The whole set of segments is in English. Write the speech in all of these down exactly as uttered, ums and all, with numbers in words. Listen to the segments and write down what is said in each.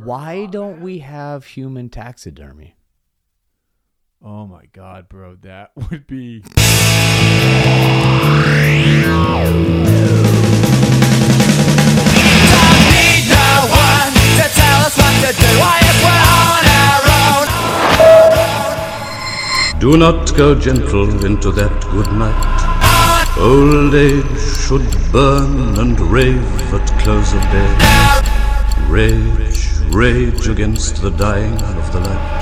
Why don't we have human taxidermy? Oh my God, bro, that would be. To tell us what to do, why if we're on our own. Do not go gentle into that good night. Old age should burn and rave at close of day. Rage, rage against the dying of the light.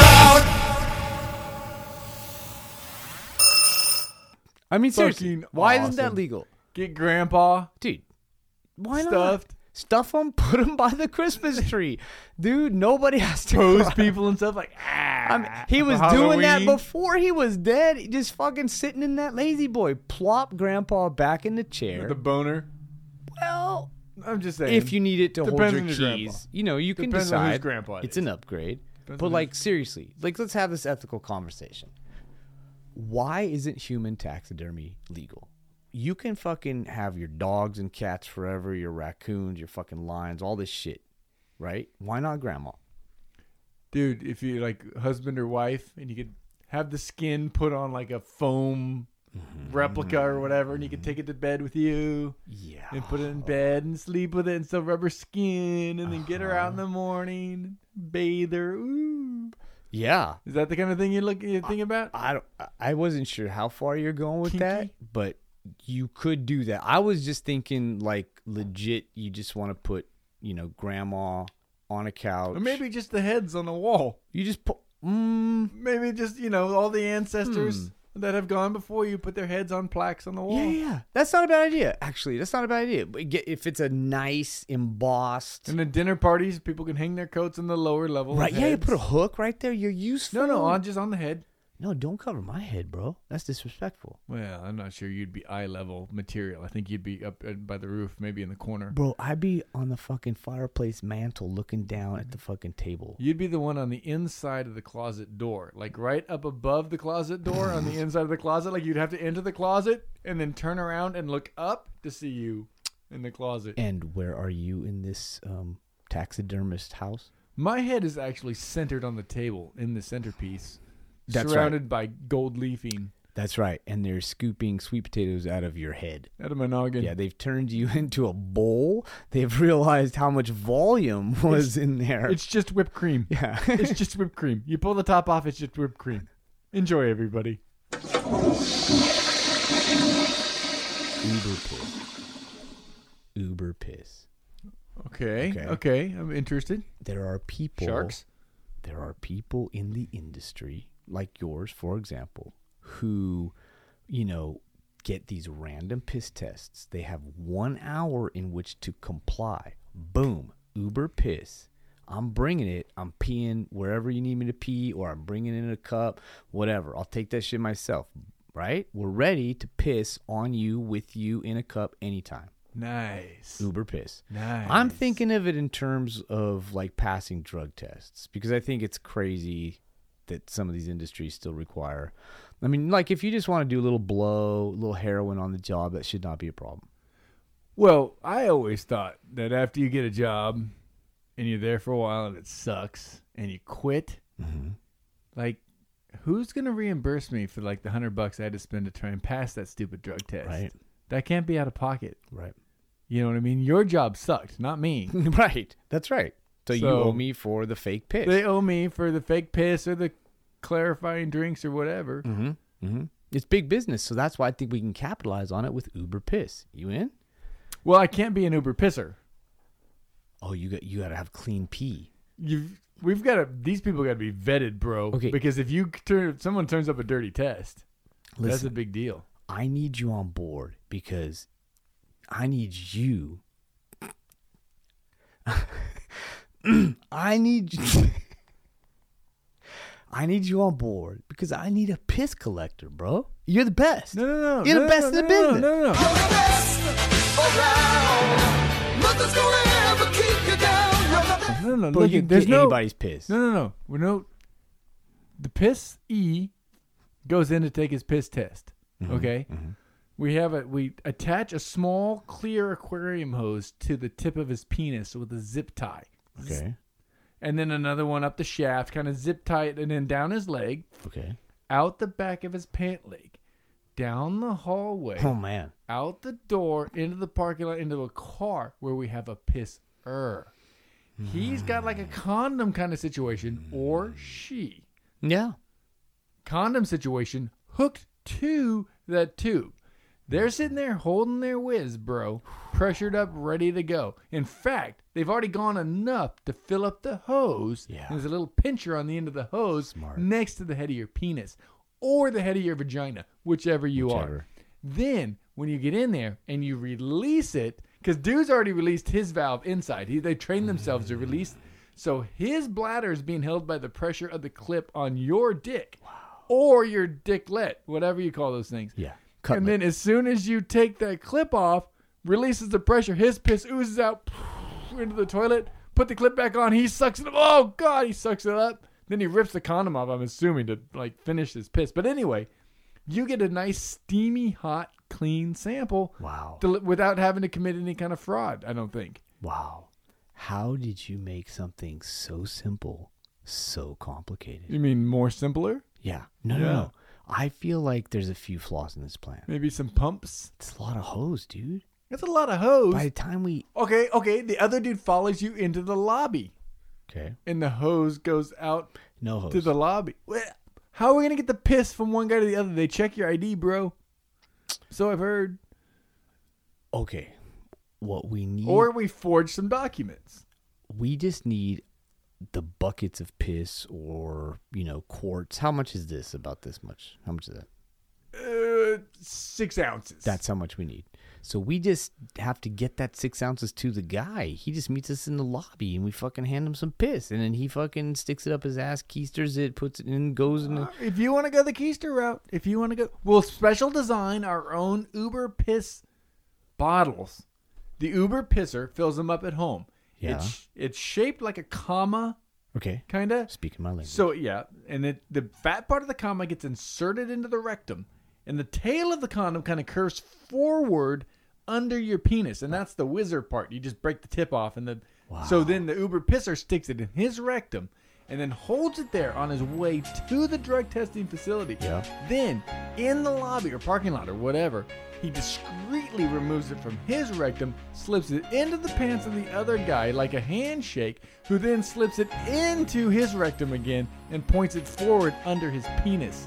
I mean, seriously, Fucking why awesome. isn't that legal? Get Grandpa Dude, why stuffed. not? Stuff them, put them by the Christmas tree. Dude, nobody has to Pose cry. people and stuff like, ah. I mean, he for was doing that Halloween. before he was dead. He just fucking sitting in that lazy boy. Plop Grandpa back in the chair. The boner. Well, I'm just saying. if you need it to hold Depends your on your keys, grandpa. you know, you can Depends on whose decide. grandpa it it's is. an upgrade. Depends But on like, whose- seriously, like, let's have this ethical conversation. Why isn't human taxidermy legal? You can fucking have your dogs and cats forever, your raccoons, your fucking lions, all this shit, right? Why not grandma? Dude, if you're like husband or wife and you could have the skin put on like a foam replica or whatever, and you could take it to bed with you Yeah. and put it in bed and sleep with it and still rub her skin and then get her out in the morning, bathe her. Ooh. Yeah. Is that the kind of thing you're looking you're thinking about? I don't, I wasn't sure how far you're going with Kinky? that, but you could do that. I was just thinking like legit you just want to put, you know, grandma on a couch. Or maybe just the heads on the wall. you just put mm, Maybe just, you know, all the ancestors Hmm. that have gone before you put their heads on plaques on the wall. yeah, yeah. That's not a bad idea. Actually, that's not a bad idea. But get, if it's a nice embossed And then dinner parties, people can hang their coats on the lower level. right, of yeah, you heads. put a hook right there. You're useful. No, no, on just on the head. No, don't cover my head, bro. That's disrespectful. Well, I'm not sure you'd be eye level material. I think you'd be up uh, by the roof, maybe in the corner. Bro, I'd be on the fucking fireplace mantle looking down at the fucking table. You'd be the one on the inside of the closet door, like right up above the closet door on the inside of the closet. Like you'd have to enter the closet and then turn around and look up to see you in the closet. And where are you in this um, taxidermist house? My head is actually centered on the table in the centerpiece, That's surrounded by gold leafing That's right. And they're scooping sweet potatoes out of your head. out of my noggin. Yeah, they've turned you into a bowl. They've realized how much volume was in there. It's just whipped cream. yeah. It's just whipped cream. You pull the top off, it's just whipped cream. Enjoy, everybody. Uber piss. Uber piss. Okay. Okay. Okay. I'm interested. There are people. Sharks. There are people in the industry, like yours, for example, who, you know, get these random piss tests. They have one hour in which to comply. Boom. Uber piss. I'm bringing it. I'm peeing wherever you need me to pee, or I'm bringing it in a cup, whatever. I'll take that shit myself, right? We're ready to piss on you, with you, in a cup, anytime. Nice. Uber piss. Nice. I'm thinking of it in terms of like passing drug tests, because I think it's crazy that some of these industries still require. I mean, like if you just want to do a little blow, a little heroin on the job, that should not be a problem. Well, I always thought that after you get a job and you're there for a while and it sucks and you quit, Mm-hmm. like, who's going to reimburse me for like the hundred bucks I had to spend to try and pass that stupid drug test? Right. That can't be out of pocket. Right. You know what I mean? Your job sucked, not me. Right. That's right. So, you So- owe me for the fake piss. They owe me for the fake piss or the clarifying drinks or whatever. mm-hmm. Mm-hmm. It's big business, so that's why I think we can capitalize on it with Uber piss. You in? Well, I can't be an Uber pisser. Oh, you got you got to have clean pee. You've we've got to. These people got to be vetted, bro. Okay. Because if you turn, if someone turns up a dirty test, that's Listen. a big deal. I need you on board because I need you. I need you. I need you on board because I need a piss collector, bro. You're the best. No, no, no. You're no, the best no, in the no, business. No, no, no. You're the best around. Nothing's gonna ever keep you down. You're the best. No, no, no. Bro, Look, you there's get no. anybody's piss. No, no, no. We're no. The piss E goes in to take his piss test. Mm-hmm, Okay. We have a we attach a small clear aquarium hose to the tip of his penis with a zip tie. Okay. and then another one up the shaft, kind of zip tight, and then down his leg, Okay. out the back of his pant leg, down the hallway, Oh man. out the door, into the parking lot, into a car where we have a pisser. He's got like a condom kind of situation, or she. Yeah. Condom situation hooked to that tube. They're sitting there holding their whiz, bro, pressured up, ready to go. In fact, they've already gone enough to fill up the hose. Yeah. And there's a little pincher on the end of the hose Smart. next to the head of your penis or the head of your vagina, whichever you are. Whichever. Then, when you get in there and you release it, because dude's already released his valve inside. He, they train themselves to release. So his bladder is being held by the pressure of the clip on your dick. Or your dicklet, whatever you call those things. Yeah. And Cutlet. then as soon as you take that clip off, releases the pressure, his piss oozes out into the toilet, put the clip back on, he sucks it up. Oh, God, he sucks it up. Then he rips the condom off, I'm assuming, to like finish his piss. But anyway, you get a nice, steamy, hot, clean sample Wow. to, without having to commit any kind of fraud, I don't think. Wow. How did you make something so simple so complicated? You mean more simpler? Yeah. No, no, Yeah. no. I feel like there's a few flaws in this plan. Maybe some pumps? It's a lot of hose, dude. That's a lot of hose. By the time we... Okay, okay, the other dude follows you into the lobby. Okay. And the hose goes out No hose. to the lobby. Well, how are we gonna get the piss from one guy to the other? They check your I D, bro. So I've heard. Okay. What we need... Or we forge some documents. we just need the buckets of piss or, you know, quarts. How much is this? About this much. How much is that? Uh, six ounces. That's how much we need. So we just have to get that six ounces to the guy. He just meets us in the lobby and we fucking hand him some piss. And then he fucking sticks it up his ass, keisters it, puts it in, goes in. The, Uh, if you want to go the keister route, if you want to go, we'll special design our own Uber piss bottles. The Uber pisser fills them up at home. Yeah. It's, it's shaped like a comma, okay. kind of. Speaking my language. So, yeah, and it, the fat part of the comma gets inserted into the rectum, and the tail of the condom kind of curves forward under your penis, and that's the whizzer part. You just break the tip off, and the Wow. so then the Uber pisser sticks it in his rectum, and then holds it there on his way to the drug testing facility. Yeah. Then, in the lobby or parking lot or whatever, he discreetly removes it from his rectum, slips it into the pants of the other guy like a handshake, who then slips it into his rectum again and points it forward under his penis.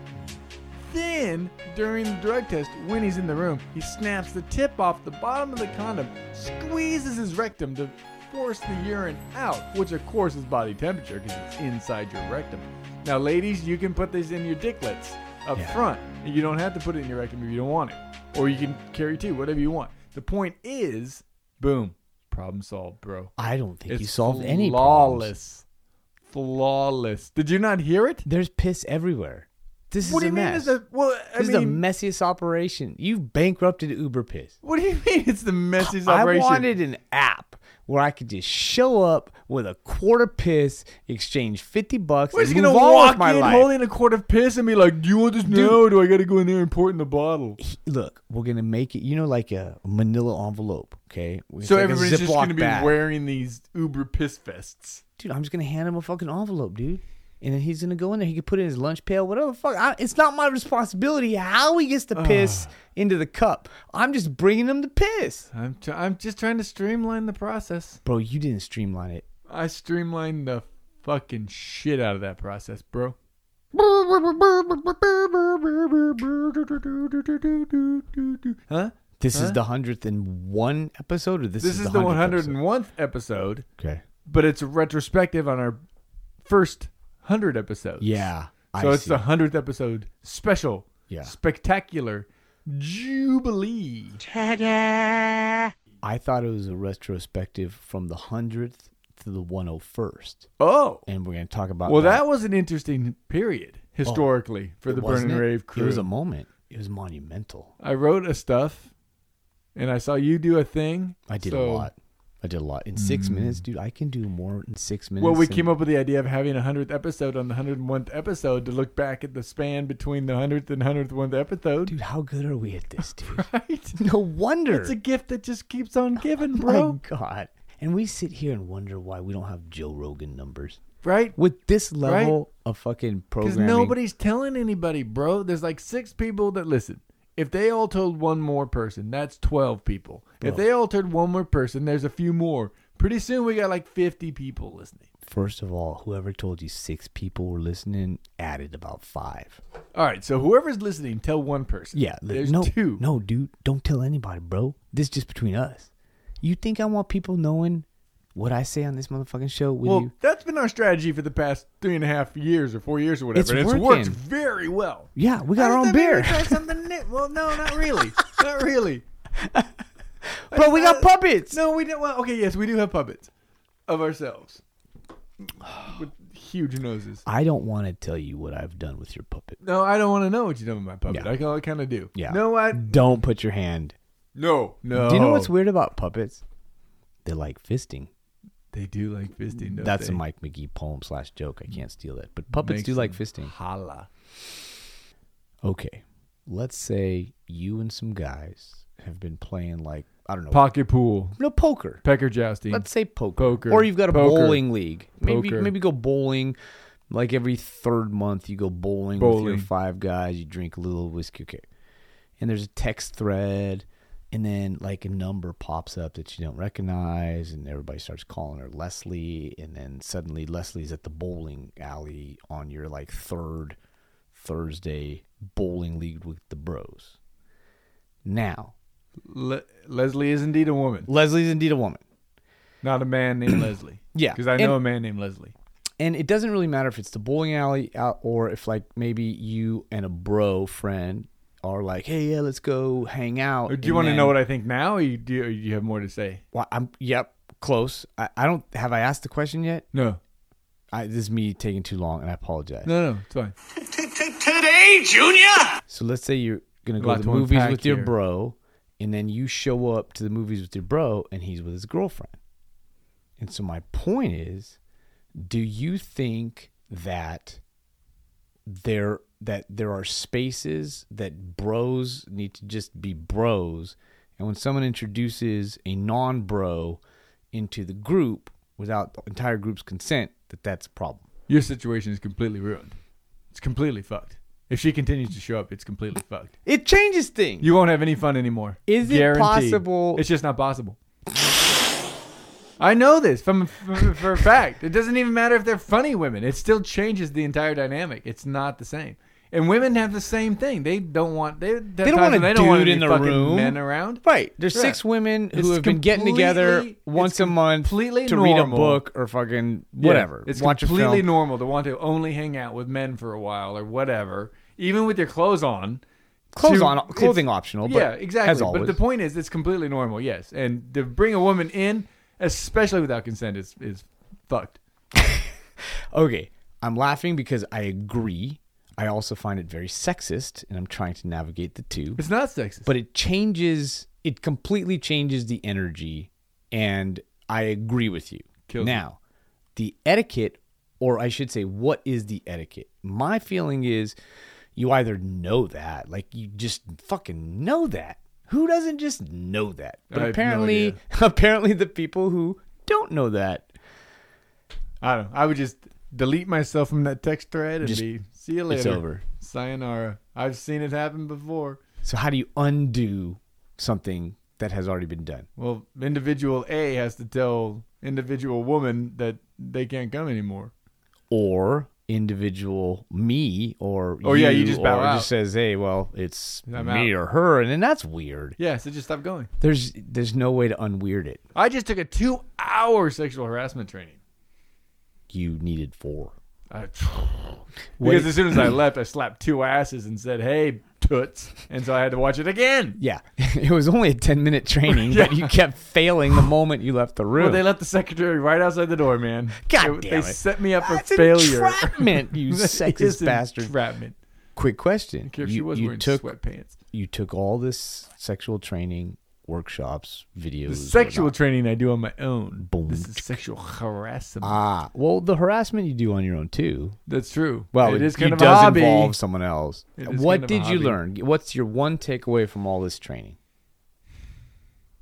Then, during the drug test, when he's in the room, he snaps the tip off the bottom of the condom, squeezes his rectum to force the urine out, which of course is body temperature because it's inside your rectum. Now, ladies, you can put these in your dicklets up Yeah. front. You don't have to put it in your rectum if you don't want it. Or you can carry two, whatever you want. The point is, boom, problem solved, bro. I don't think It's you solved any problems. flawless. Flawless. Did you not hear it? There's piss everywhere. This What is do a you mean? mess. Is a, well, I this mean, is the messiest operation. You've bankrupted Uber Piss. what do you mean it's the messiest I operation? wanted an app where I could just show up with a quart of piss, exchange fifty bucks, Where's he and gonna move on walk with my in life. holding a quart of piss and be like, "Do you want this now, or do I got to go in there and pour it in the bottle?" He- Look, we're gonna make it, you know, like a manila envelope, okay? It's So like a everybody's just Ziploc going to be bag. wearing these Uber piss vests. Dude, I'm just gonna hand him a fucking envelope, dude, and then he's gonna go in there. He can put it in his lunch pail, whatever the fuck. I, it's not my responsibility how he gets the piss into the cup. I'm just bringing him the piss, I'm t- I'm just trying to streamline the process. bro. You didn't streamline it. I streamlined the fucking shit out of that process, bro. Huh? This Huh? is the hundredth and one episode, or this, This is the one hundred and one episode, Okay. but it's a retrospective on our first one hundred episodes. Yeah. So I it's see. the one hundredth episode special, Yeah. spectacular jubilee. I thought it was a retrospective from the hundredth to the one hundred first, Oh, and we're gonna talk about. well, that was an interesting period historically for the Burn Wasn't and it? Rave crew. It was a moment. It was monumental. I wrote a stuff, and I saw you do a thing. I did so- a lot. I did a lot in six minutes, dude. I can do more in six minutes. Well, we than- came up with the idea of having a hundredth episode on the hundred and one episode to look back at the span between the hundredth and hundredth one episode. Dude, how good are we at this, dude? Right? No wonder. It's a gift that just keeps on giving, Oh bro. my God. And we sit here and wonder why we don't have Joe Rogan numbers. Right? With this level of fucking Because programming. nobody's telling anybody, bro. There's like six people that listen. If they all told one more person, that's twelve people. Bro. If they all told one more person, there's a few more. Pretty soon we got like fifty people listening. First of all, whoever told you six people were listening added about five. All right, so whoever's listening, tell one person. Yeah. li- There's no, two. No, dude. Don't tell anybody, bro. This is just between us. You think I want people knowing what I say on this motherfucking show with Well, you? that's been our strategy for the past three and a half years or four years or whatever. It's and it's working. worked very well. Yeah, we got our own Maybe we beer. try something new. Well, no, not really. Not really. Bro, we got puppets. No, we don't. Well, okay, yes, we do have puppets of ourselves with huge noses. I don't want to tell you what I've done with your puppet. No, I don't want to know what you've done with my puppet. Yeah. I kind of do. Yeah. No, what? Don't put your hand. No, no. Do you know what's weird about puppets? They like fisting. They do like fisting. Don't That's they? a Mike McGee poem slash joke. I can't steal that. But puppets Makes do like them fisting. Holla. Okay. Let's say you and some guys have been playing like, I don't know. Pocket pool. no, poker. Pecker jousting. Let's say poker. Poker. Or you've got a Poker. bowling league. Maybe Poker. maybe go bowling. Like every third month, you go bowling, with your Bowling. five guys. You drink a little whiskey. Okay. And there's a text thread. And then like a number pops up that you don't recognize. And everybody starts calling her Leslie. And then suddenly Leslie's at the bowling alley on your like third Thursday bowling league with the bros. Now, Le- Leslie is indeed a woman, Leslie's indeed a woman. not a man named Leslie. Yeah. Because I know And- a man named Leslie. And it doesn't really matter if it's the bowling alley out or if like maybe you and a bro friend are like, hey, yeah, let's go hang out. Do you want to know what I think now, or you, do, or you have more to say? Well, I'm yep, close. I, I don't have I asked the question yet. No. I, this is me taking too long, and I apologize. No, no, it's fine. Today, Junior! So let's say you're gonna A go lot to the to movies unpack with your here. bro, and then you show up to the movies with your bro, and he's with his girlfriend. And so my point is, do you think that there that there are spaces that bros need to just be bros, and when someone introduces a non-bro into the group without the entire group's consent, that that's a problem? Your situation is completely ruined. It's completely fucked. If she continues to show up, it's completely fucked. It changes things. You won't have any fun anymore. Is it Guaranteed. possible- It's just not possible. I know this from, from for a fact. It doesn't even matter if they're funny women. It still changes the entire dynamic. It's not the same. And women have the same thing. They don't want they, They don't want a they don't want dude any in the fucking room. men around. Right. There's Yeah. six women who It's have been getting together completely- once it's a month completely to read a normal. book or fucking Yeah, whatever. it's Watch a completely film. normal to want to only hang out with men for a while or whatever, even with your clothes on. Clothes to- on, clothing it's- optional. But yeah, exactly. As always. But the point is, it's completely normal. Yes, and to bring a woman in, especially without consent, is is fucked. Okay, I'm laughing because I agree. I also find it very sexist, and I'm trying to navigate the two. It's not sexist. But it changes. It completely changes the energy, and I agree with you. Kills now, the etiquette, or I should say, what is the etiquette? My feeling is, you either know that, like you just fucking know that. Who doesn't just know that? But I have no apparently, idea. apparently, the people who don't know that. I don't know. I would just delete myself from that text thread and Just- be see you later. It's over. Sayonara. I've seen it happen before. So how do you undo something that has already been done? Well, individual A has to tell individual woman that they can't come anymore. Or individual me or Oh, yeah, you just bow or out. just says, hey, well, it's I'm me out. or her, and then that's weird. Yeah, so just stop going. There's there's no way to unweird it. I just took a two-hour sexual harassment training. You needed four. I, What because do- as soon as I left, I slapped two asses and said, "Hey, toots," and so I had to watch it again. Yeah, it was only a ten minute training, but you kept failing the moment you left the room. Well, they left the secretary right outside the door, man. God they, damn They it. set me up for That's failure. entrapment, you That sexist is bastard. Entrapment. Quick question: I care if you, she was you wearing took sweatpants. you took all this sexual training workshops, videos, The sexual whatnot. training I do on my own. Boom. This is sexual harassment. Ah, well, the harassment you do on your own too. That's true. Well, it it, is kind it of does a hobby. involve someone else. It is What kind of a did you hobby. learn? What's your one takeaway from all this training?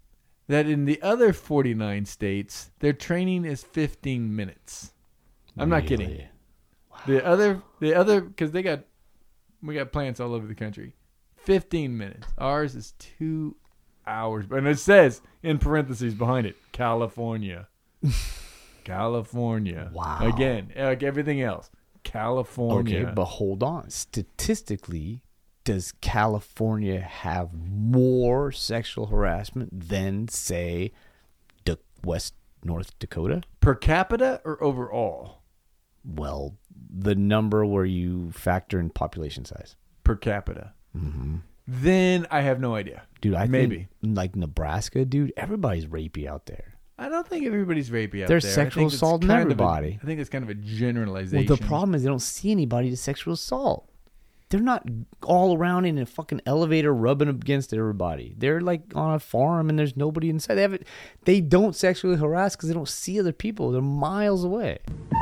that in the other forty-nine states, their training is fifteen minutes. I'm not kidding. Really? The other, the other, because they got, we got plants all over the country. fifteen minutes. Ours is two hours. And it says, in parentheses behind it, California. California. Wow. Again, like everything else. California. Okay, but hold on. Statistically, does California have more sexual harassment than, say, D- West North Dakota? Per capita or overall? Well, the number where you factor in population size. Per capita. Mm-hmm. Then I have no idea. Dude, I Maybe. think, like Nebraska, dude, everybody's rapey out there. I don't think everybody's rapey out There's there. sexual I think it's assault in kind of a- everybody. I think it's kind of a generalization. Well, the problem is they don't see anybody to sexual assault. They're not all around in a fucking elevator rubbing against everybody. They're like on a farm and there's nobody inside. They have it. They don't sexually harass because they don't see other people. They're miles away.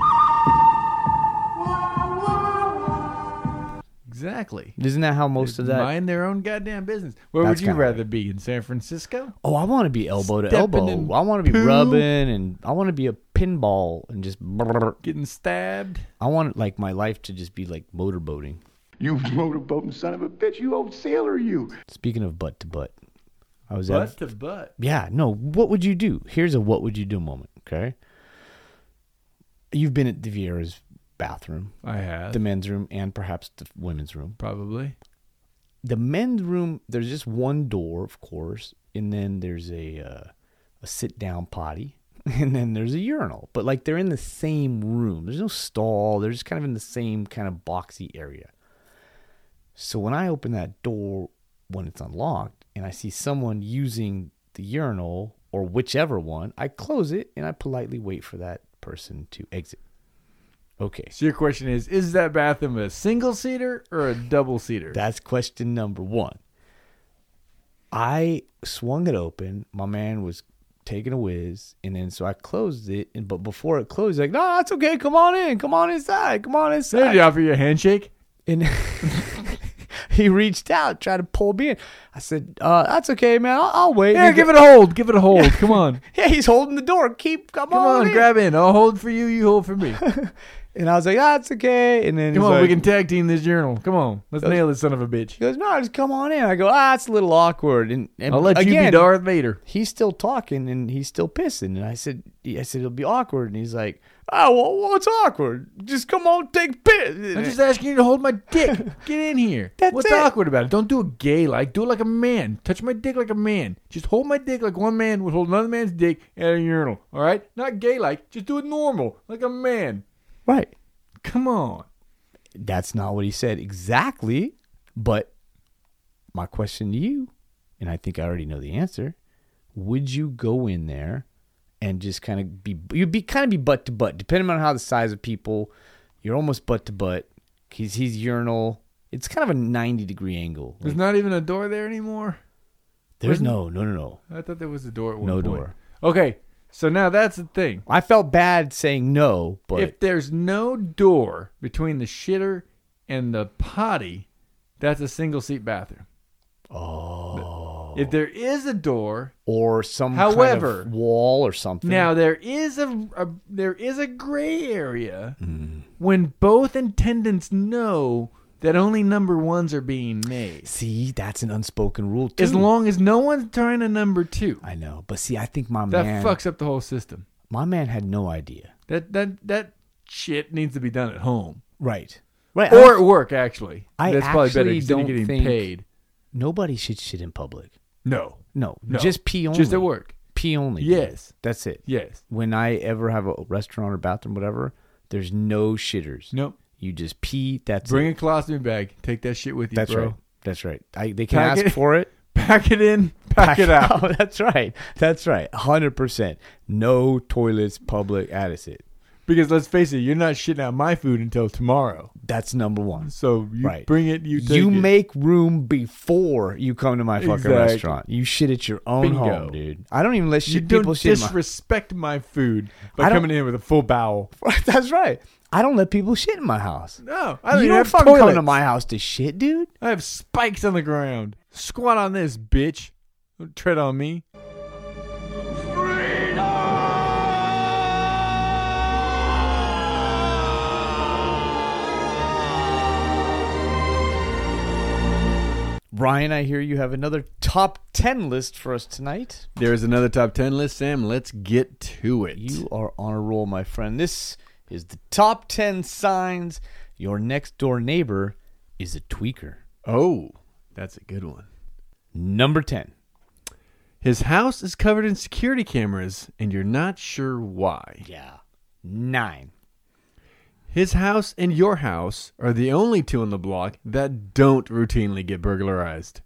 Exactly. Isn't that how most of that? Mind their own goddamn business. Where That's would you kinda rather be? In San Francisco? Oh, I want to be elbow to Stepping elbow. in I want to be poo. rubbing and I want to be a pinball and just. Getting stabbed? I want like my life to just be like motorboating. You motorboating son of a bitch. You old sailor, you. Speaking of butt to butt, I was Butt at. to butt. Yeah, no. What would you do? Here's a what would you do moment. Okay. You've been at the Vieira's bathroom, I have. the men's room, and perhaps the women's room. Probably. The men's room, there's just one door, of course, and then there's a uh, a sit down potty, and then there's a urinal. But like they're in the same room. There's no stall. They're just kind of in the same kind of boxy area. So when I open that door when it's unlocked and I see someone using the urinal or whichever one, I close it and I politely wait for that person to exit. Okay. So your question is, is that bathroom a single seater or a double seater? That's question number one. I swung it open. My man was taking a whiz, and then so I closed it. And but before it closed, he's like, no, that's okay. Come on in. Come on inside. Come on Did inside. he offer you a handshake? And he reached out, tried to pull me in. I said, uh, that's okay, man. I'll, I'll wait. Yeah, And he give go- it a hold. Give it a hold. Come on. Yeah, he's holding the door. Keep, come, Come on, on, in. grab in. I'll hold for you. You hold for me. And I was like, ah, it's okay. And then Come he's on, like, we can tag team this journal. Come on. Let's nail this son of a bitch. He goes, no, just come on in. I go, ah, it's a little awkward. And, and I'll let you again, be Darth Vader. he's still talking and he's still pissing. And I said, I said, it'll be awkward. And he's like, oh, well, what's awkward? Just come on, take a piss. I'm just asking you to hold my dick. Get in here. That's What's it. awkward about it? Don't do it gay like. Do it like a man. Touch my dick like a man. Just hold my dick like one man would hold another man's dick at a urinal. All right? Not gay like. Just do it normal, like a man. Right. Come on. That's not what he said exactly. But my question to you, and I think I already know the answer, would you go in there and just kind of be, you'd be kind of be butt to butt, depending on how the size of people, you're almost butt to butt. He's, he's urinal. It's kind of a ninety degree angle. There's Like, not even a door there anymore. there's wasn't- no, no, no, no. I thought there was a door at one No point. door. Okay, so now that's the thing. I felt bad saying no, but If there's no door between the shitter and the potty, that's a single seat bathroom. oh, If there is a door, or some However- kind of wall or something. now there is a, a there is a gray area Mm. when both intendants know that only number ones are being made. See, that's an unspoken rule too. As long as no one's trying a number two, I know, but see, I think my that man, fucks up the whole system. my man had no idea. That that that shit needs to be done at home Right, right. or I- at work. Actually, I that's probably better actually because then you're don't getting think- paid. nobody should shit in public. No, No, No. just pee only. just at work. Pee only. dude. Yes, That's it. yes. When I ever have a restaurant or bathroom, whatever, there's no shitters. Nope. You just pee. That's Bring it. a colostomy bag. Take that shit with you, That's bro. right. That's right. I, they can Pack ask it- for it. Pack it in. Pack, it out. Oh, that's right. That's right. one hundred percent. No toilets, public. That's it. Because let's face it, you're not shitting out my food until tomorrow. That's number one. So you Right. bring it. You take You it. make room before you come to my fucking Exactly. restaurant. You shit at your own Bingo. home, dude. I don't even let You shit don't people shit in my. disrespect my food by I don't- coming in with a full bowel. That's right. I don't let people shit in my house. No, I don't You even don't have fucking toilets. come to my house to shit, dude. I have spikes on the ground. Squat on this, bitch. Don't tread on me. Brian, I hear you have another top ten list for us tonight. There's another top ten list, Sam. Let's get to it. You are on a roll, my friend. This is the top ten signs your next door neighbor is a tweaker. Oh, that's a good one. Number ten. His house is covered in security cameras, and you're not sure why. Yeah. Nine. His house and your house are the only two on the block that don't routinely get burglarized.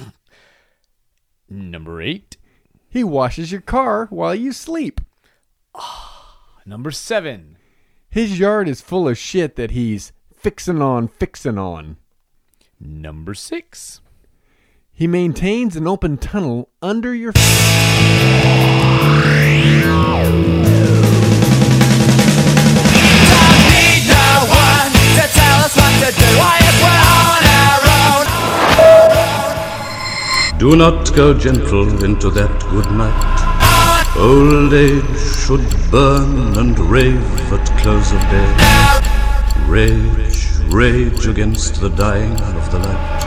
Number eight. He washes your car while you sleep. Number seven. His yard is full of shit that he's fixin' on, fixin' on. Number six. He maintains an open tunnel under your... Do not go gentle into that good night. Old age should burn and rave at close of day. Rage, rage against the dying of the light.